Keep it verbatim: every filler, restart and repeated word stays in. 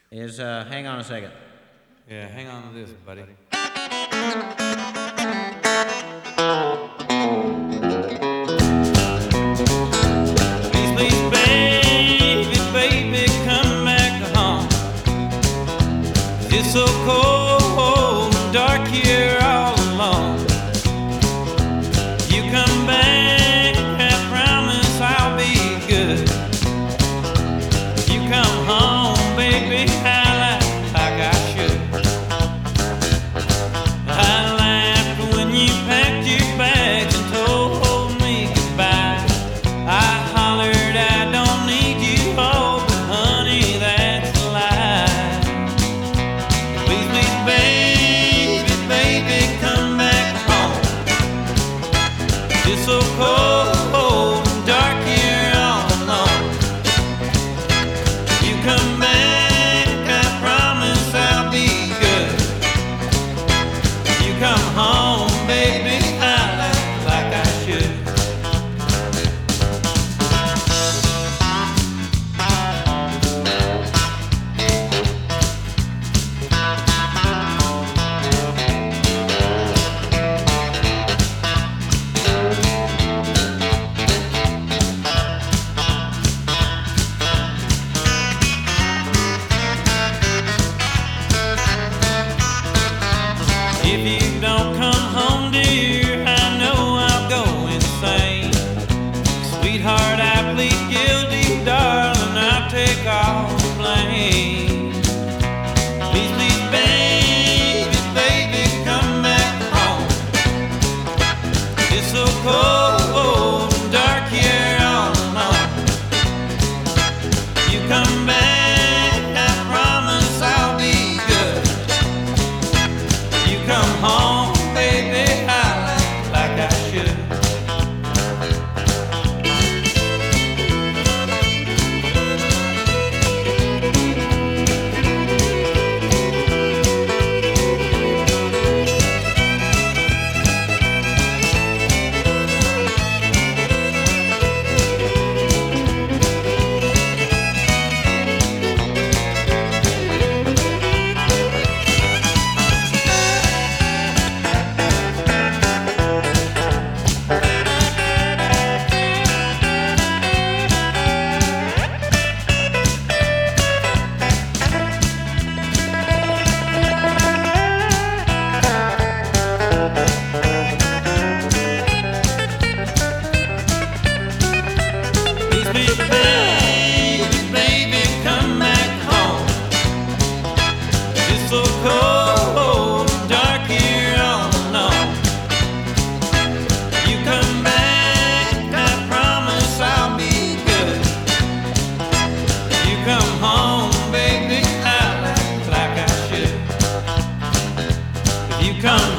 is uh, hang on a second. Yeah, hang on to this, buddy. Please, please, baby, baby, come back home. It's so cold and dark here all alone. You come back, I promise I'll be good. You come home, baby, I like, like I should. I laughed when you packed your bags and told me goodbye. I hollered, I don't need you, oh, but honey, that's a lie. Please, please, baby, baby, come back home. It's so cold and dark here all alone. You come back, I promise I'll be good. You come home, baby, I like, like I should. If you don't come home, dear, I know I'll go insane. Sweetheart, I plead guilty, darling, I'll take all the blame. Please, please, baby, baby, come back home. It's so cold and dark here all alone. You come back, I promise I'll be good. You come home, baby, I like, like I should. Please, please, baby, baby, come back home. It's so cold and dark here all alone. You come back, I promise I'll be good. You come home, baby, I like, like I should. If you come